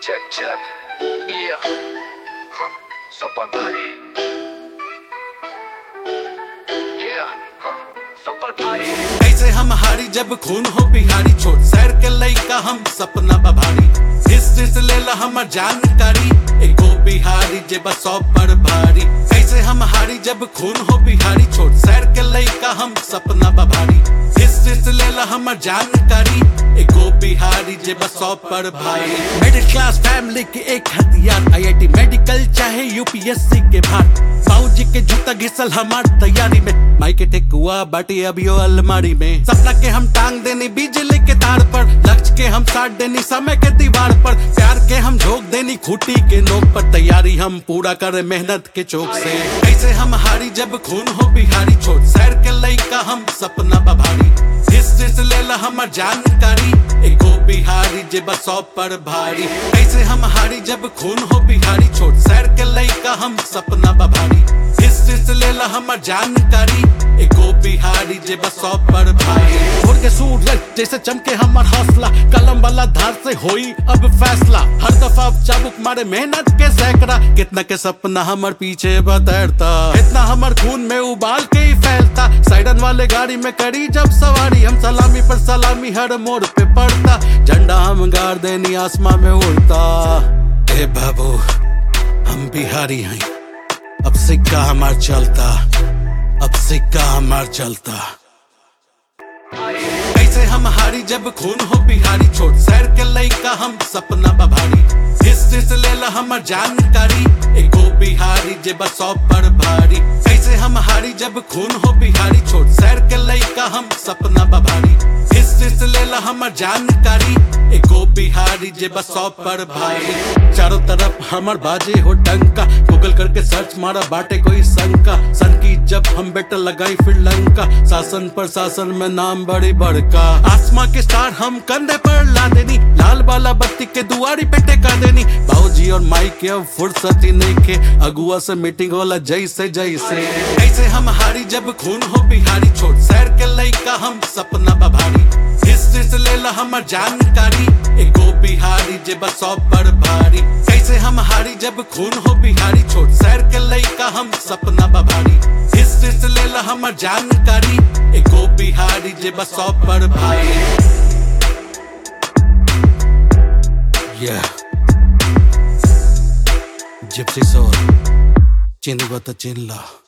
check. Yeah. Super party. Yeah. Super party. ऐसे हम हारी जब खून हो बिहारी, छोड़ सैर के लइका हम सपना बभारी। हिस्ट्री से लेला हमर जानकारी, एगो बिहारी जे बस सौ पर भारी। ऐसे हम हारी जब खून हो बिहारी, छोड़ सैर के लइका हम सपना बभारी। हिस्ट्री से लेला हमर जानकारी, एगो बिहारी जे बस सौ पर भारी। मिडिल क्लास फैमिली के एक हथियार, IIT मेडिकल चाहे UPSC के भार। बाबूजी के जूता घिसल हमार तैयारी में, माई के ठेकुआ बाटी अभियो अलमारी में। सपना के हम टांग देनी बिजली के तार पर, लक्ष्य के हम साट देनी समय के दीवार पर। प्यार के हम झोंक देनी खूटी के नोक पर, तैयारी हम पूरा करे मेहनत के चौक से। ऐसे हम हारी जब खून हो बिहारी, छोड़ सैर के लइका हम सपना बभारी। हिस्ट्री से लेला हमर जानकारी, एगो बिहारी जे बस सौ पर भारी। ऐसे हम हारी जब खून हो बिहारी, छोड़ सैर के लइका हम सपना बभारी। हिस्ट्री से लेला हमर जानकारी, एगो बिहारी जे बस सौ पर भारी। भोर के सूरज जैसे चमके हमर हौसला, कलम वाला धार से होई अब फैसला। हर दफा चाबुक मारे मेहनत के सैकड़ा, कितना के सपना हमर पीछे बतैरता। इतना हमर खून में उबाल के ही फैलता, साइडन वाले गाड़ी में करी जब सवारी। हम सलामी पर सलामी हर मोड़ पे पड़ता, झंडा हम गाड़ देनी आसमां में उड़ता। ए बाबू हम बिहारी हैं, अब सिक्का हमार चलता, अब सिक्का हमार चलता। ऐसे हम हारी जब खून हो बिहारी, छोड़ सैर के लइका हम सपना बभारी। हिस्ट्री से लेला हमर जानकारी, एगो बिहारी जे बस सौ पर भारी। ऐसे हम हारी जब खून हो बिहारी, छोड़ सैर के लइका हम सपना बभारी। हिस्ट्री से लेला हमर जानकारी, एगो बिहारी जे बस सौ पर भारी। चारों तरफ हमर बाजे हो डंका, गूगल करके सर्च मारा बाटे कोई शंका। सन की जब हम बेटा लगाई फिर लंका, शासन पर शासन में नाम बड़ी बड़का। आसमां के स्टार हम कंधे पर ला देनी, लाल वाला बत्ती के दुआरी पे टेका देनी। बाबूजी और माई के अब फुर्सत ही नहीं के, अगुआ से मीटिंग होला जैसे जैसे। ऐसे हम हारी जब खून हो बिहारी, छोड़ सैर के लइका हम सपना बभारी। हिस्ट्री से लेला हमर जानकारी, एगो बिहारी जे बस सौ पर भारी। कैसे हम हारी जब खून हो बिहारी, छोड़ सैर के लइका हम सपना बभारी। हिस्ट्री से लेला हमर जानकारी, एगो बिहारी जे बस सौ पर भारी। Yeah. Gypsy soul, चिन्ह बता चिन्ह ला।